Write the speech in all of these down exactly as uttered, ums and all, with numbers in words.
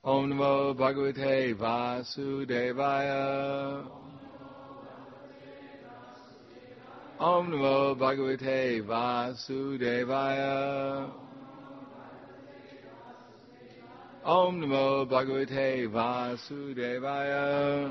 Om Namo Bhagavate Vasudevaya. Om Namo Bhagavate Vasudevaya. Om Namo Bhagavate Vasudevaya.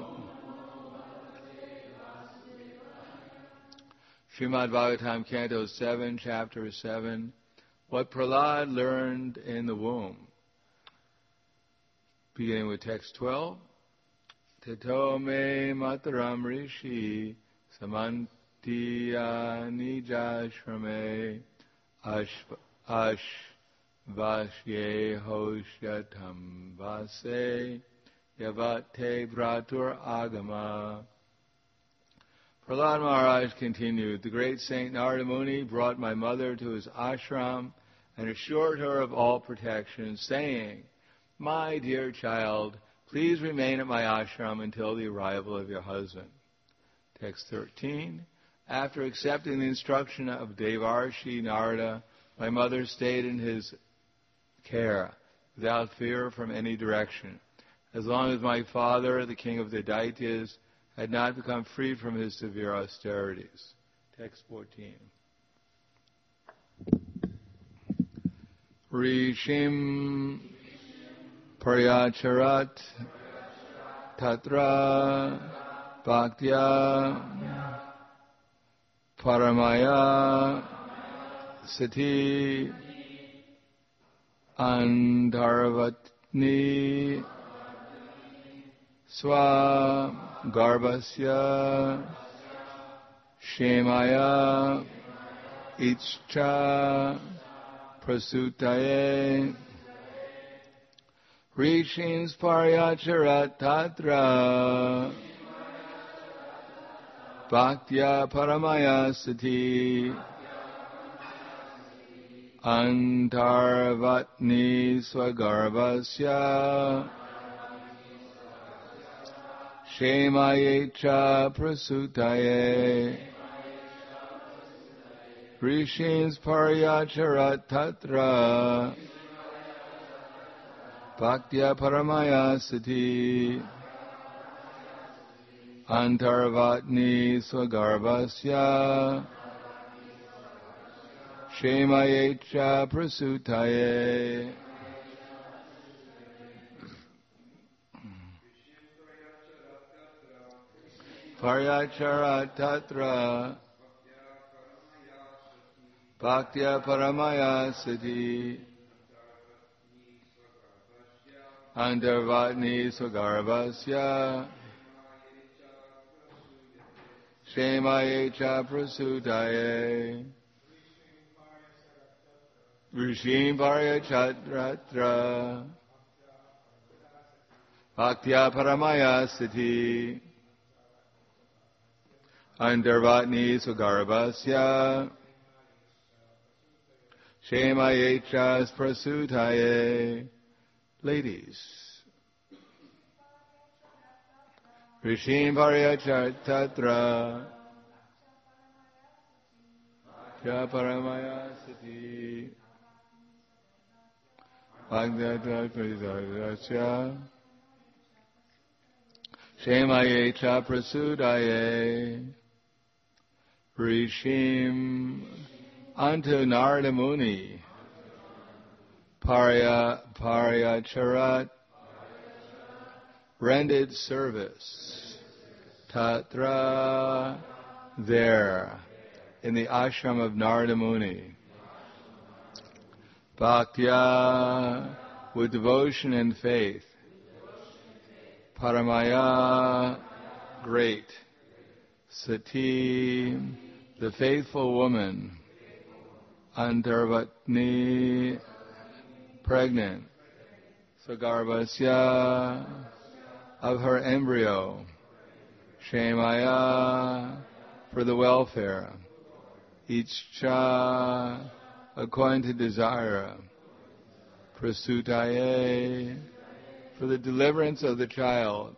Srimad Bhagavatam, Canto seven, Chapter seven. What Prahlad learned in the womb. Beginning with text twelve. Tato me mataram rishi samantiya nijashrame ash vashye hosyatam vase yavate vratur agama. Prahlad Maharaj continued, the great Saint Narada Muni brought my mother to his ashram and assured her of all protection, saying, my dear child, please remain at my ashram until the arrival of your husband. Text thirteen. After accepting the instruction of Devarshi Narada, my mother stayed in his care without fear from any direction, as long as my father, the king of the Daityas, had not become freed from his severe austerities. Text fourteen. Rishim Paryacharat Tatra Bhaktya Paramaya Sati Andharvatni Swa Garbhasya Shemaya Ichcha Prasutaye Rishins Paryacharat Tatra Bhaktya Paramaya Sati Antarvatni Swagarbhasya Shemayecha Prasutaye Rishins Paryacharat Tatra Bhaktya Paramaya Sati Antarvatni Swagarbhasya Shemayecha Prasutaye. Paryacharat Tatra Bhaktya Paramaya Sati Antarvatni Swagarbhasya Shemayecha Prasutaye. Rishim Paryachatratra Bhaktya Paramaya Sati Antarvatni Swagarbhasya Shemayecha Prasutaye. Ladies. Rishim Paryachatratra Bhaktya Paramaya Sati Bhagavata Shemayecha Prasudaye. Rishim unto Narada Muni Parya Paryacharat rendered service Tatra there in the ashram of Narada Muni. Bhaktya with devotion and faith. Paramaya great. Sati the faithful woman. Antarvatni pregnant. Swagarbhasya of her embryo. Shemaya for the welfare. Ichcha according to desire. Prasutaye for the deliverance of the child.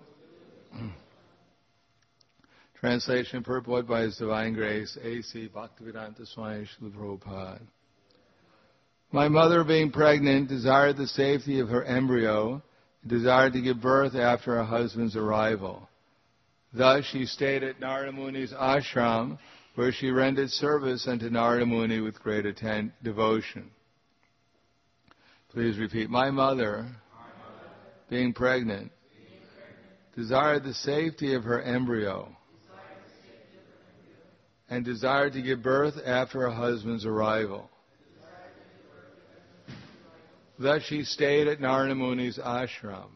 Translation purport by His Divine Grace, A C Bhaktivedanta Swami Srila Prabhupada. My mother, being pregnant, desired the safety of her embryo, desired to give birth after her husband's arrival. Thus she stayed at Narada Muni's ashram, where she rendered service unto Narada Muni with great atten- devotion. Please repeat. My mother, being pregnant, desired the safety of her embryo, and desired to give birth after her husband's arrival. Thus she stayed at Narada Muni's ashram,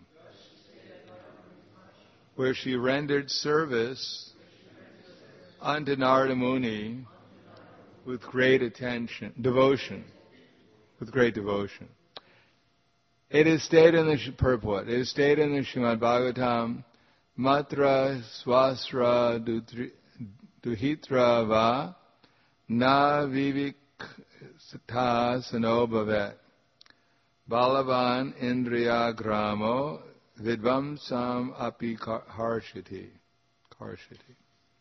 where she rendered service unto Narada Muni with great attention, devotion, with great devotion. It is stated in the purport, it is stated in the Srimad Bhagavatam, Matra swasra duhitra va na viviksata sano bhavet balavan indriya gramo vidvamsam api harshati. Harshati.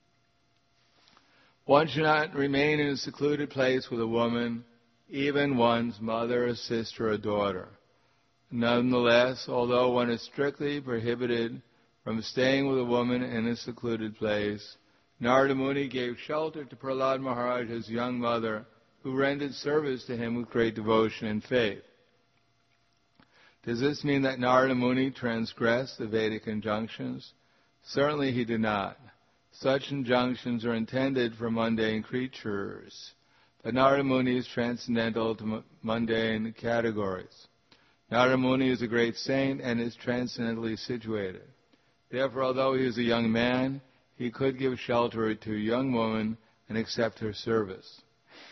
One should not remain in a secluded place with a woman, even one's mother, sister, or daughter. Nonetheless, although one is strictly prohibited from staying with a woman in a secluded place, Narada Muni gave shelter to Prahlad Maharaj, his young mother, who rendered service to him with great devotion and faith. Does this mean that Narada Muni transgressed the Vedic injunctions? Certainly he did not. Such injunctions are intended for mundane creatures, but Narada Muni is transcendental to mundane categories. Narada Muni is a great saint and is transcendently situated. Therefore, although he is a young man, he could give shelter to a young woman and accept her service.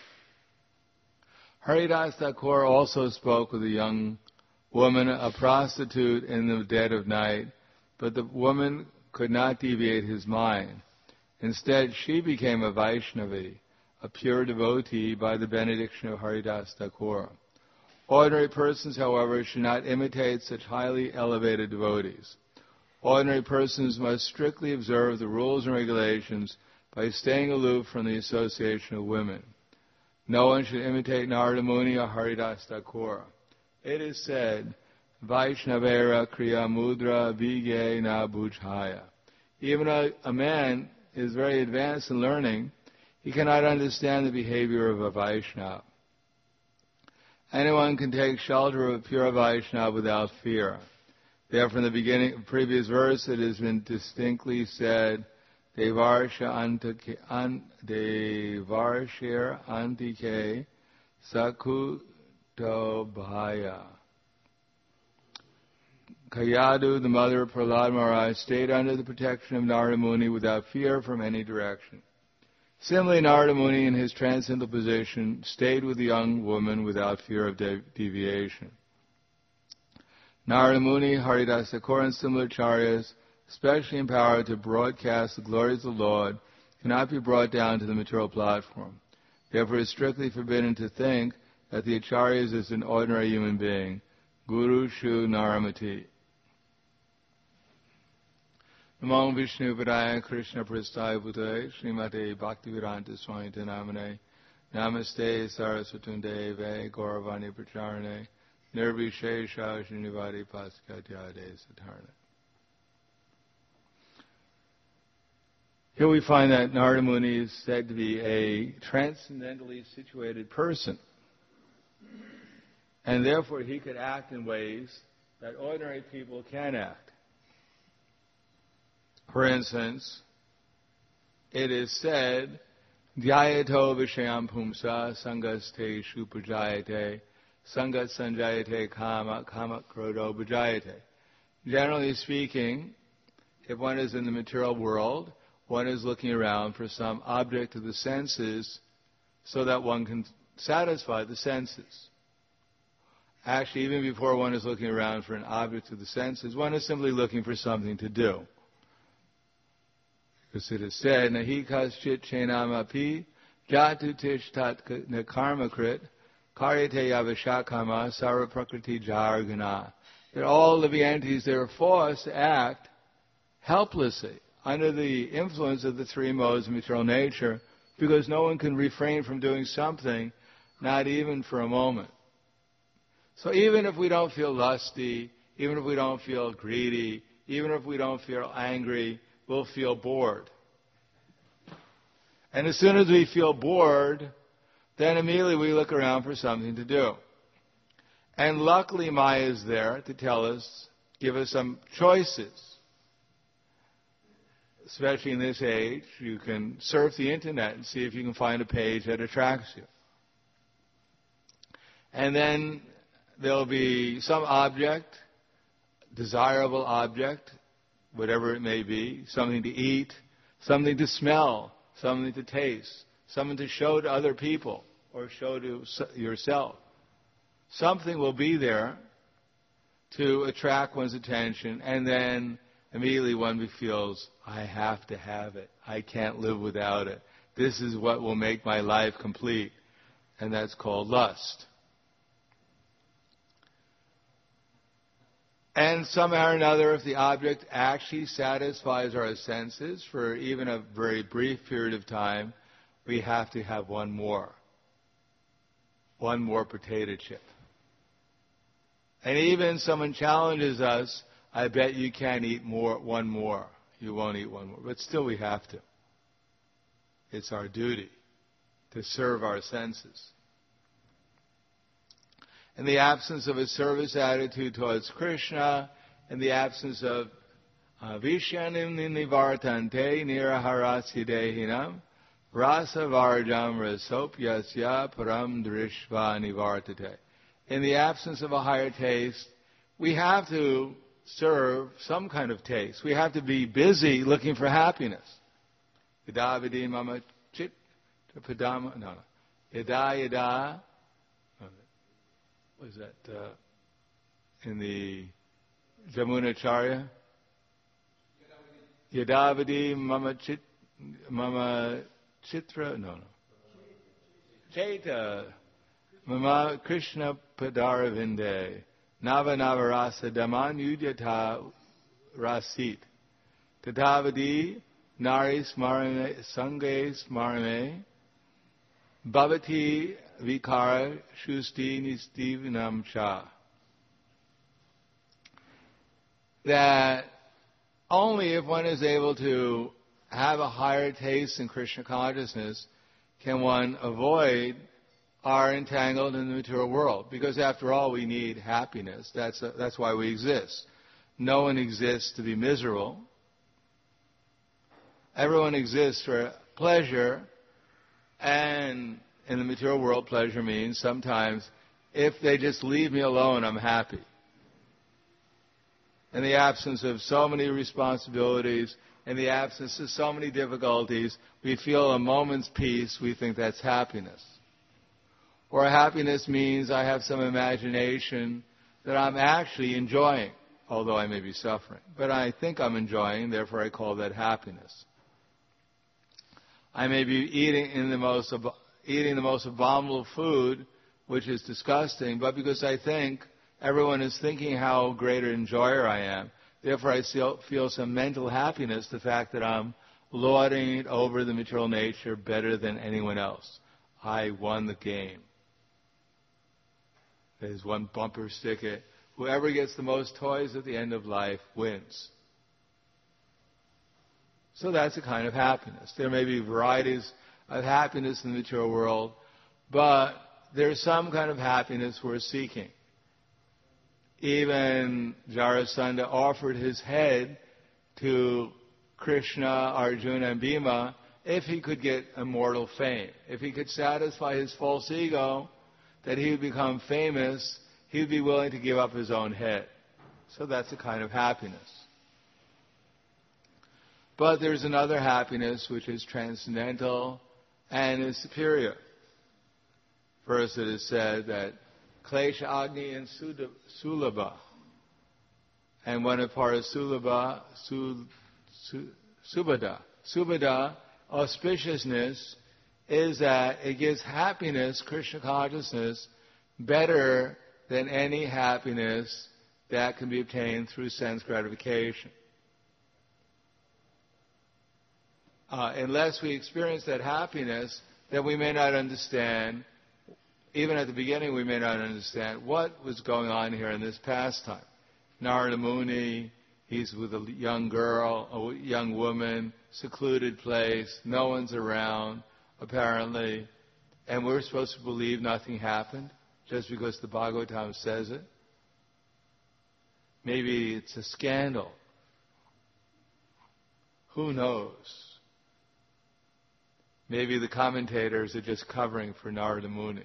Haridas Thakur also spoke with a young woman, a prostitute in the dead of night, but the woman could not deviate his mind. Instead, she became a Vaishnavi, a pure devotee by the benediction of Haridas Thakur. Ordinary persons, however, should not imitate such highly elevated devotees. Ordinary persons must strictly observe the rules and regulations by staying aloof from the association of women. No one should imitate Narada Muni or Haridas Thakur. It is said, Vaishnavera kriya mudra vige na bujhaya. Even a, a man is very advanced in learning, he cannot understand the behavior of a Vaishnava. Anyone can take shelter of a pure Vaishnava without fear. Therefore, in the beginning, previous verse, it has been distinctly said, Devarsha antike, an, Devarshir antike sakuto bhaya. Kayadu, the mother of Prahlad Maharaj, stayed under the protection of Narada Muni without fear from any direction. Similarly, Narada Muni, in his transcendental position, stayed with the young woman without fear of de- deviation. Narada Muni, Haridas Thakur, and similar acharyas, especially empowered to broadcast the glories of the Lord, cannot be brought down to the material platform. Therefore, it is strictly forbidden to think that the acharyas is an ordinary human being. Guru Shu Naramati. Namo Vishnu Padaya Krishna Prasthaya Bhutale Srimate Bhaktivedanta Swami Namane Namaste Saraswatunde Ve Gauravani Pracharane Nirvishesha Srinivadi Paskatyade Satarna. Here we find that Narada Muni is said to be a transcendentally situated person. And therefore he could act in ways that ordinary people can't act. For instance, it is said, Dhyayato Vishayam Pumsa Sangaste Shupajayate Sangat Sanjayate Kama Kama Krodo Bhajayate. Generally speaking, if one is in the material world, one is looking around for some object of the senses so that one can satisfy the senses. Actually, even before one is looking around for an object of the senses, one is simply looking for something to do. Because it is said, Nahi kaschit chenamapi jatu tishtat nakarmakrit karyate yavashakama sarva prakriti jargana. That all living entities, they are forced to act helplessly under the influence of the three modes of material nature, because no one can refrain from doing something, not even for a moment. So even if we don't feel lusty, even if we don't feel greedy, even if we don't feel angry, we'll feel bored. And as soon as we feel bored, then immediately we look around for something to do. And luckily Maya is there to tell us, give us some choices. Especially in this age, you can surf the internet and see if you can find a page that attracts you. And then there'll be some object, desirable object, whatever it may be, something to eat, something to smell, something to taste, something to show to other people or show to yourself. Something will be there to attract one's attention, and then immediately one feels, I have to have it. I can't live without it. This is what will make my life complete. And that's called lust. And somehow or another, if the object actually satisfies our senses for even a very brief period of time, we have to have one more. One more potato chip. And even someone challenges us, I bet you can't eat more, one more. You won't eat one more. But still we have to. It's our duty to serve our senses. In the absence of a service attitude towards Krishna, in the absence of Vishyanim nivartante niraharasya dehinam, rasa varjam rasopyasya param drishva nivartate. In the absence of a higher taste, we have to serve some kind of taste. We have to be busy looking for happiness. Yada vidi mama chit padama. No, no. Yada yada. What is that? Uh, in the Jamunacharya? Yada vidi mama chit mama chitra. No, no. Chaita mama Krishna padaravinde. Nava navarasa daman yudyata rasit. Tatavadi nari smarame sange smarame bhavati vikara shusti nistivinam cha. That only if one is able to have a higher taste in Krishna consciousness can one avoid are entangled in the material world. Because after all, we need happiness. That's, a, that's why we exist. No one exists to be miserable. Everyone exists for pleasure. And in the material world, pleasure means sometimes if they just leave me alone, I'm happy. In the absence of so many responsibilities, in the absence of so many difficulties, we feel a moment's peace. We think that's happiness. Or happiness means I have some imagination that I'm actually enjoying, although I may be suffering. But I think I'm enjoying, therefore I call that happiness. I may be eating in the most eating the most abominable food, which is disgusting, but because I think everyone is thinking how great an enjoyer I am, therefore I feel some mental happiness, the fact that I'm lording over the material nature better than anyone else. I won the game. There's one bumper sticker. Whoever gets the most toys at the end of life wins. So that's a kind of happiness. There may be varieties of happiness in the material world, but there's some kind of happiness we're seeking. Even Jarasandha offered his head to Krishna, Arjuna, and Bhima if he could get immortal fame. If he could satisfy his false ego, that he would become famous, he would be willing to give up his own head. So that's a kind of happiness. But there's another happiness which is transcendental and is superior. First it is said that Klesha Agni and Sulabha, and one of part of Sulabha, Sul, Su, Subhada. Subhada, auspiciousness, is that it gives happiness, Krishna consciousness, better than any happiness that can be obtained through sense gratification. Uh, unless we experience that happiness, then we may not understand, even at the beginning we may not understand what was going on here in this pastime. Narada Muni, he's with a young girl, a young woman, secluded place, no one's around, apparently, and we're supposed to believe nothing happened just because the Bhagavatam says it? Maybe it's a scandal. Who knows? Maybe the commentators are just covering for Narada Muni.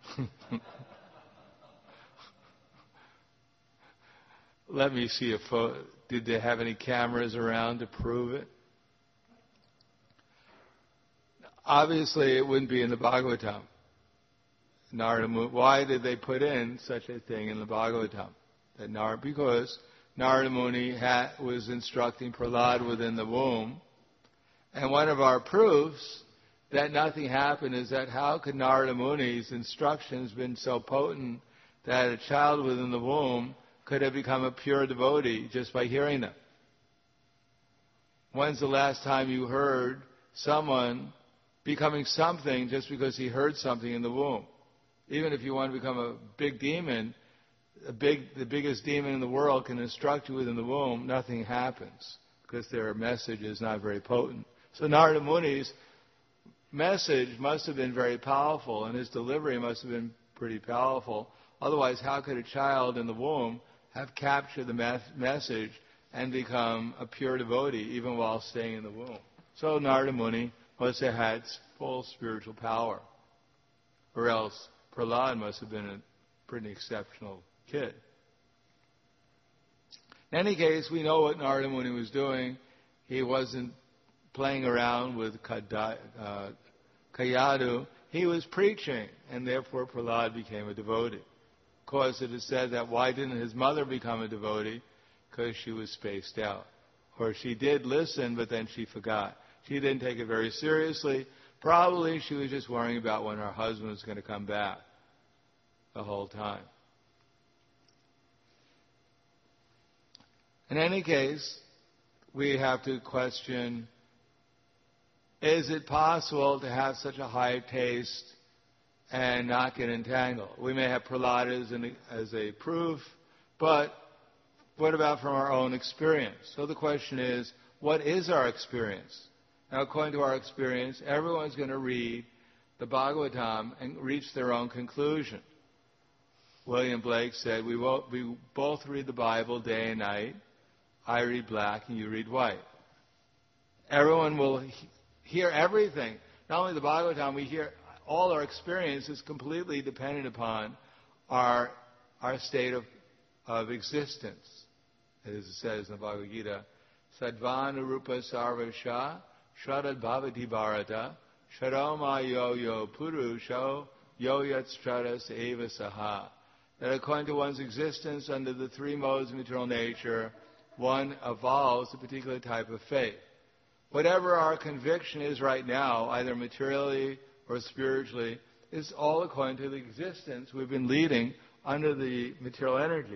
Let me see a photo. Did they have any cameras around to prove it? Obviously, it wouldn't be in the Bhagavatam. Narada Muni, why did they put in such a thing in the Bhagavatam? That Narada, because Narada Muni had, was instructing Prahlad within the womb, and one of our proofs that nothing happened is that how could Narada Muni's instructions been so potent that a child within the womb could have become a pure devotee just by hearing them? When's the last time you heard someone becoming something just because he heard something in the womb? Even if you want to become a big demon, a big, the biggest demon in the world can instruct you within the womb, nothing happens because their message is not very potent. So Narada Muni's message must have been very powerful, and his delivery must have been pretty powerful. Otherwise, how could a child in the womb have captured the mes- message and become a pure devotee even while staying in the womb? So Narada Muni must have had full spiritual power, or else Prahlad must have been a pretty exceptional kid. In any case, we know what Narada Muni was doing. He wasn't playing around with Kada, uh, Kayadu. He was preaching, and therefore Prahlad became a devotee. Of course, it is said that why didn't his mother become a devotee? Because she was spaced out. Or she did listen, but then she forgot. She didn't take it very seriously. Probably she was just worrying about when her husband was going to come back the whole time. In any case, we have to question, is it possible to have such a high taste and not get entangled? We may have Prahlad as, an, as a proof, but what about from our own experience? So the question is, what is our experience? Now, according to our experience, everyone's going to read the Bhagavatam and reach their own conclusion. William Blake said, we, will, we both read the Bible day and night. I read black and you read white. Everyone will he- hear everything. Not only the Bhagavatam, we hear all our experience is completely dependent upon our, our state of, of existence. As it says in the Bhagavad Gita, Sadvanurupa Sarvasha Shradad Bhavati Bharata Sharoma Yo Yo Purusho Yo Yat Stratas Eva Saha. That according to one's existence under the three modes of material nature, one evolves a particular type of faith. Whatever our conviction is right now, either materially or spiritually, is all according to the existence we've been leading under the material energy.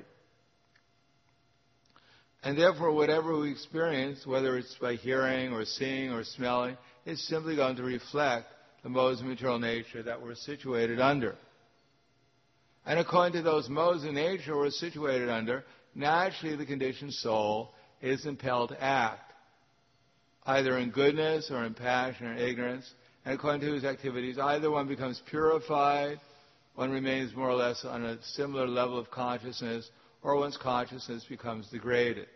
And therefore, whatever we experience, whether it's by hearing or seeing or smelling, is simply going to reflect the modes of material nature that we're situated under. And according to those modes of nature we're situated under, naturally the conditioned soul is impelled to act, either in goodness or in passion or ignorance. And according to his activities, either one becomes purified, one remains more or less on a similar level of consciousness, or one's consciousness becomes degraded.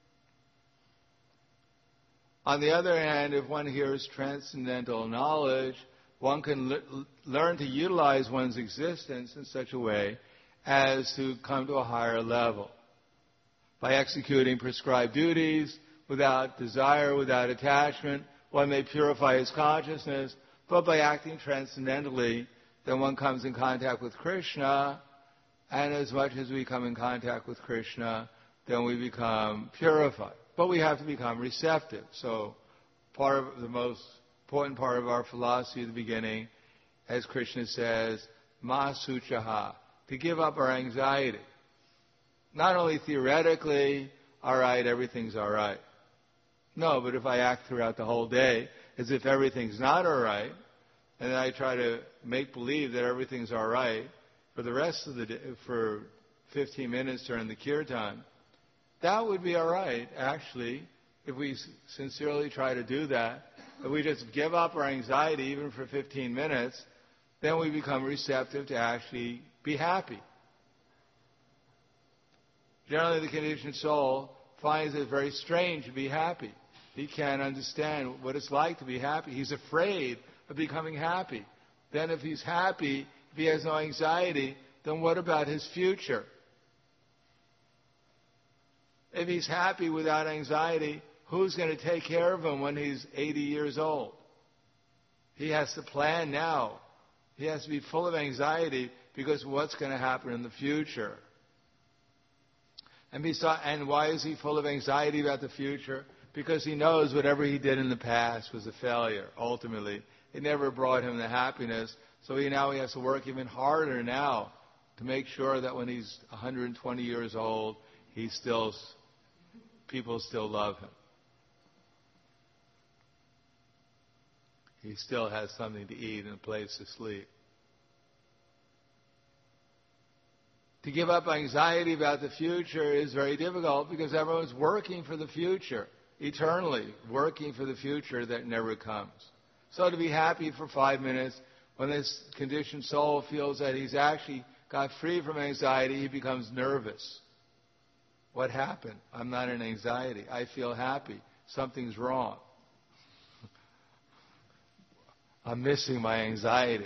On the other hand, if one hears transcendental knowledge, one can l- learn to utilize one's existence in such a way as to come to a higher level. By executing prescribed duties, without desire, without attachment, one may purify his consciousness, but by acting transcendentally, then one comes in contact with Krishna, and as much as we come in contact with Krishna, then we become purified. But we have to become receptive. So part of the most important part of our philosophy at the beginning, as Krishna says, ma suchaha, to give up our anxiety. Not only theoretically, all right, everything's all right. No, but if I act throughout the whole day as if everything's not all right, and then I try to make believe that everything's all right for the rest of the day, for fifteen minutes during the kirtan, that would be all right, actually, if we sincerely try to do that. If we just give up our anxiety even for fifteen minutes, then we become receptive to actually be happy. Generally, the conditioned soul finds it very strange to be happy. He can't understand what it's like to be happy. He's afraid of becoming happy. Then if he's happy, if he has no anxiety, then what about his future? If he's happy without anxiety, who's going to take care of him when he's eighty years old? He has to plan now. He has to be full of anxiety because of what's going to happen in the future. And, besides, and why is he full of anxiety about the future? Because he knows whatever he did in the past was a failure, ultimately. It never brought him the happiness. So he now he has to work even harder now to make sure that when he's one hundred twenty years old, he still, people still love him. He still has something to eat and a place to sleep. To give up anxiety about the future is very difficult because everyone's working for the future, eternally, working for the future that never comes. So to be happy for five minutes, when this conditioned soul feels that he's actually got free from anxiety, he becomes nervous. What happened? I'm not in anxiety. I feel happy. Something's wrong. I'm missing my anxiety.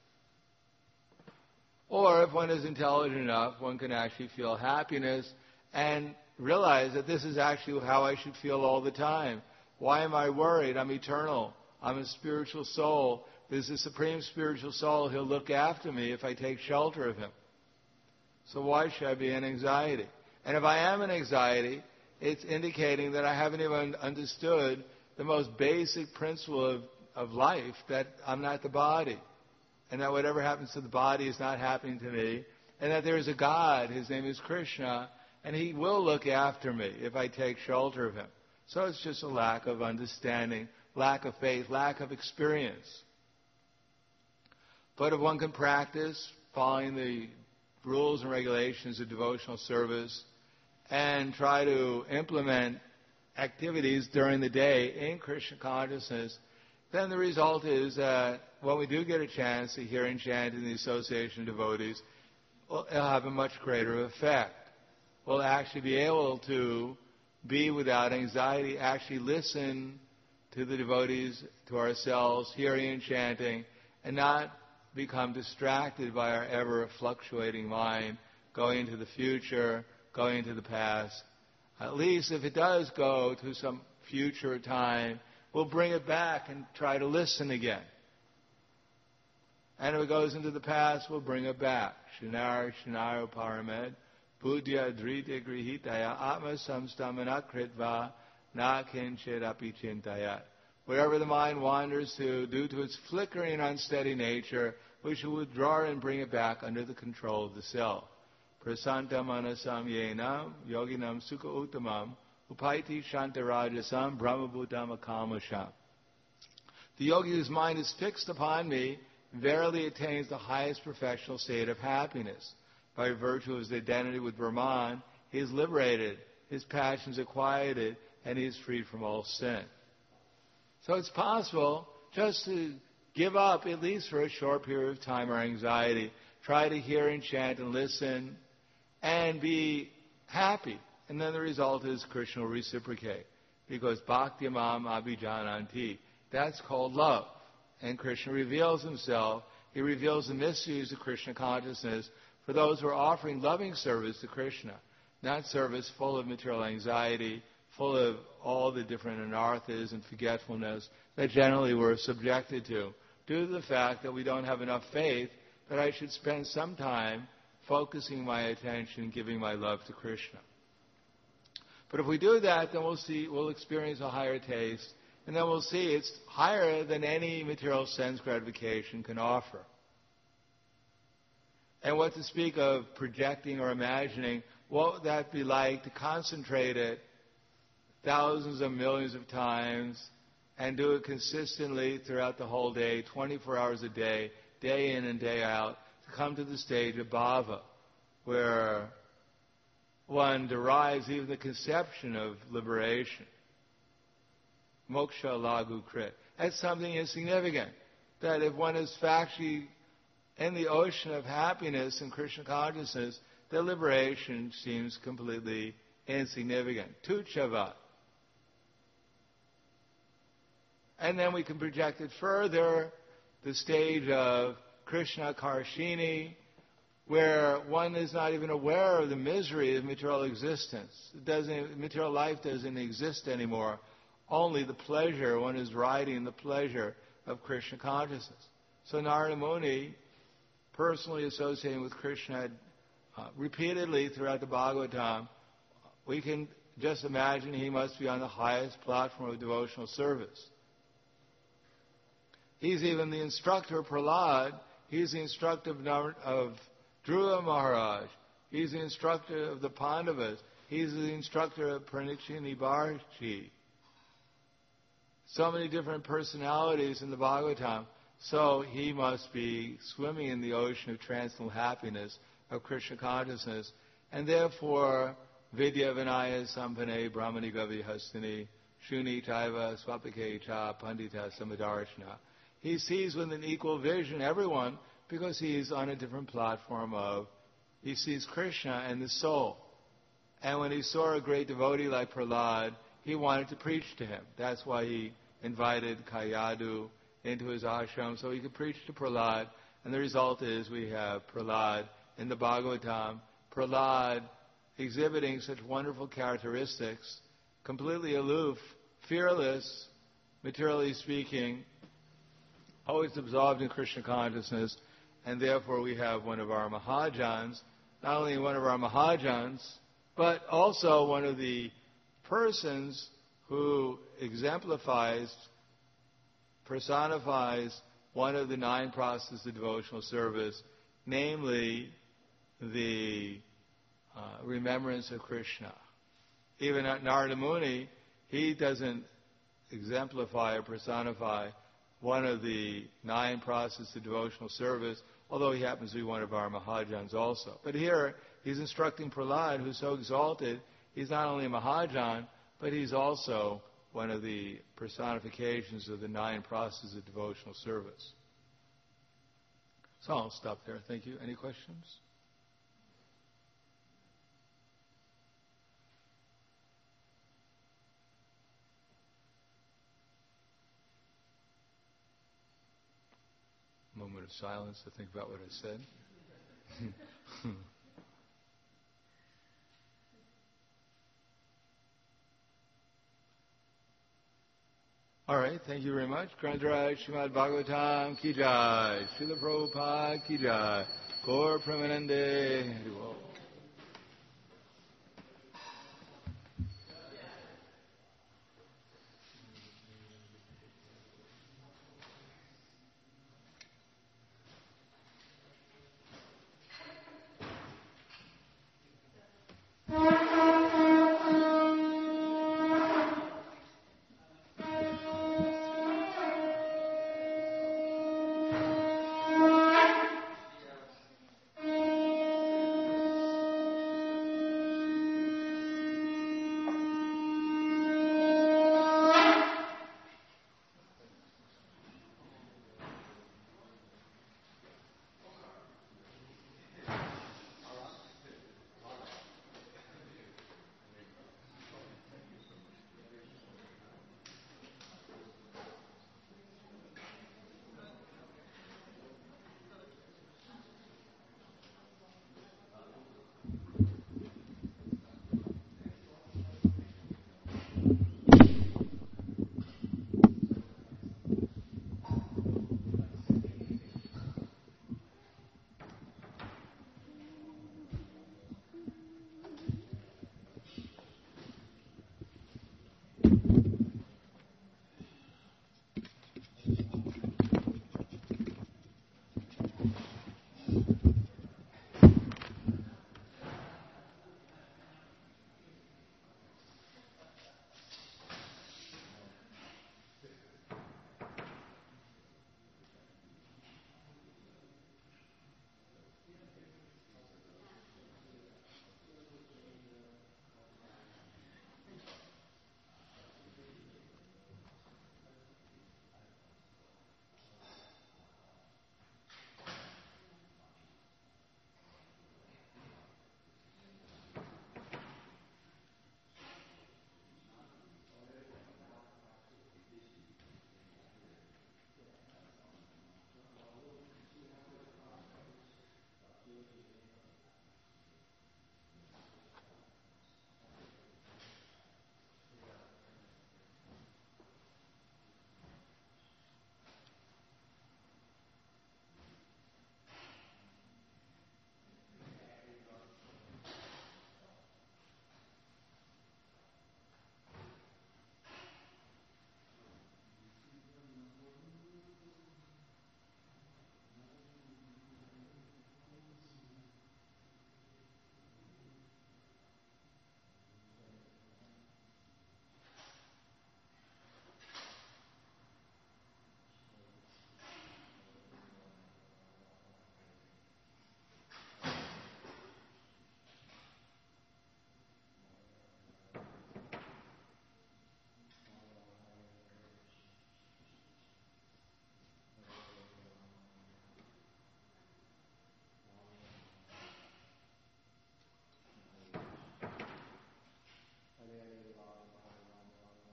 Or if one is intelligent enough, one can actually feel happiness and realize that this is actually how I should feel all the time. Why am I worried? I'm eternal. I'm a spiritual soul. There's a supreme spiritual soul. He'll look after me if I take shelter of him. So why should I be in anxiety? And if I am in anxiety, it's indicating that I haven't even understood the most basic principle of, of life, that I'm not the body. And that whatever happens to the body is not happening to me, and that there is a God, his name is Krishna, and he will look after me if I take shelter of him. So it's just a lack of understanding, lack of faith, lack of experience. But if one can practice following the rules and regulations of devotional service and try to implement activities during the day in Krishna consciousness, then the result is that when we do get a chance to hear and chant in the association of devotees, well, it'll have a much greater effect. We'll actually be able to be without anxiety, actually listen to the devotees, to ourselves, hearing and chanting, and not become distracted by our ever-fluctuating mind, going into the future, going into the past. At least if it does go to some future time, we'll bring it back and try to listen again. And if it goes into the past, we'll bring it back. Shinar, Shinar, Paramed, Buddhya, Drita, Grihitaya, Atma Samstamana Kritva, Na Kinchit Api Chintayat. Wherever the mind wanders to, due to its flickering and unsteady nature, we should withdraw and bring it back under the control of the self. Prasanta Manasam Yenam, Yoginam Sukha Uttamam, Upaiti Shantarajasam, Brahmabhutam Akamasham. The yogi whose mind is fixed upon me verily attains the highest professional state of happiness. By virtue of his identity with Brahman, he is liberated, his passions are quieted, and he is freed from all sin. So it's possible just to give up, at least for a short period of time, our anxiety. Try to hear and chant and listen and be happy. And then the result is Krishna will reciprocate. Because Bhakti Mam Abhijananti. That's called love. And Krishna reveals himself. He reveals the mysteries of Krishna consciousness for those who are offering loving service to Krishna. Not service full of material anxiety, full of all the different anarthas and forgetfulness that generally we're subjected to, due to the fact that we don't have enough faith that I should spend some time focusing my attention, giving my love to Krishna. But if we do that, then we'll see, we'll experience a higher taste, and then we'll see it's higher than any material sense gratification can offer. And what to speak of projecting or imagining, what would that be like to concentrate it thousands of millions of times and do it consistently throughout the whole day, twenty-four hours a day, day in and day out, to come to the stage of bhava, where one derives even the conception of liberation. Moksha lagu krit. That's something insignificant. That if one is factually in the ocean of happiness and Krishna consciousness, the liberation seems completely insignificant. Tuchava. And then we can project it further, the stage of Krishna Karshini, where one is not even aware of the misery of material existence. It doesn't, material life doesn't exist anymore. Only the pleasure, one is riding the pleasure of Krishna consciousness. So Narada Muni, personally associating with Krishna uh, repeatedly throughout the Bhagavatam, we can just imagine he must be on the highest platform of devotional service. He's even the instructor of Prahlad. He's the instructor of, Nar- of Dhruva Maharaj. He's the instructor of the Pandavas. He's the instructor of Pranishini Bharti. So many different personalities in the Bhagavatam. So he must be swimming in the ocean of transcendental happiness, of Krishna consciousness. And therefore, Vidya Vinaya Sampane Brahmani Gavi Hastini Shuni Taiva Swapake Cha Pandita Samadarshana. He sees with an equal vision everyone because he's on a different platform of, he sees Krishna and the soul. And when he saw a great devotee like Prahlad, he wanted to preach to him. That's why he invited Kayadu into his ashram so he could preach to Prahlad. And the result is we have Prahlad in the Bhagavatam. Prahlad exhibiting such wonderful characteristics, completely aloof, fearless, materially speaking, always absorbed in Krishna consciousness, and therefore we have one of our Mahajans, not only one of our Mahajans, but also one of the persons who exemplifies, personifies one of the nine processes of devotional service, namely the uh, remembrance of Krishna. Even at Narada Muni, he doesn't exemplify or personify one of the nine processes of devotional service, although he happens to be one of our Mahajans also. But here, he's instructing Prahlad, who's so exalted, he's not only a Mahajan, but he's also one of the personifications of the nine processes of devotional service. So I'll stop there. Thank you. Any questions? Moment of silence to think about what I said. All right, thank you very much. Grantaraj Srimad Bhagavatam Ki Jai, Srila Prabhupada Ki Jai, Gaur Premanande.